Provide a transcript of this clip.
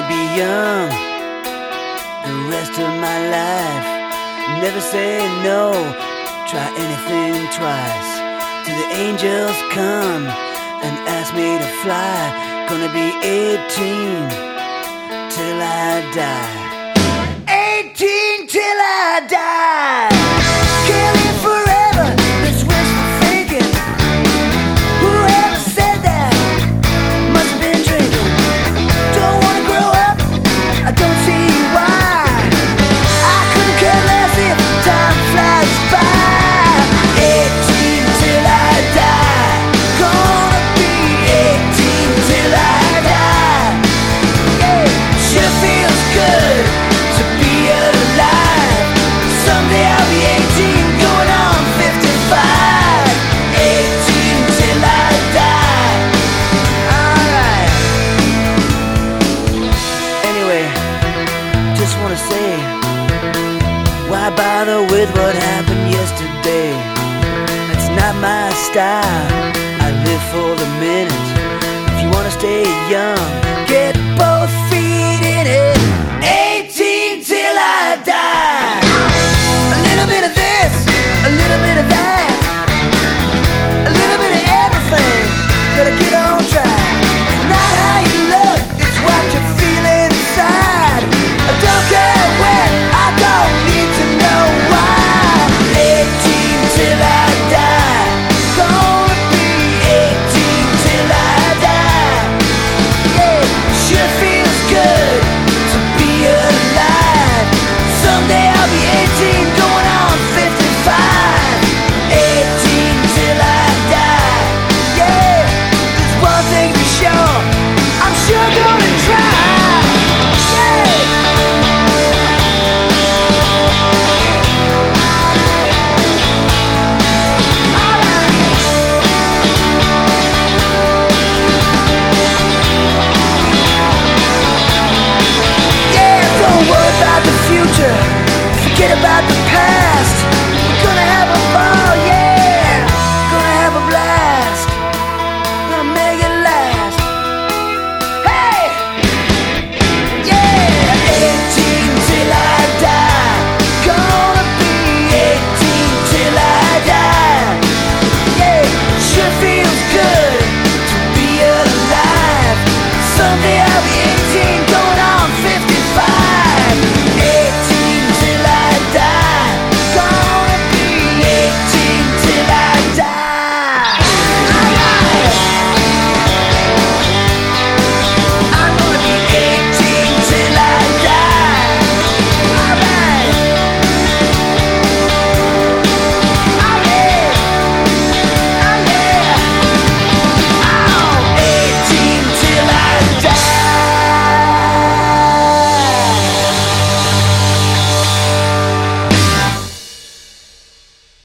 Gonna be young the rest of my life. Never say no, try anything twice. Till the angels come and ask me to fly. Gonna be 18 till I die. 18 till I die. Can't live forever, that's wishful thinking. Whoever said that must have been drinking. Don't wanna grow up, I don't see why. I couldn't care less if time flies by. 18 till I die. Gonna be 18 till I die. Yeah, sure feels good to be alive. Someday I'll be 18, going on 55. 18 till I die. Alright. Anyway, just wanna say, why bother with what happened yesterday? That's not my style. I live for the minute. If you wanna stay young, get bored.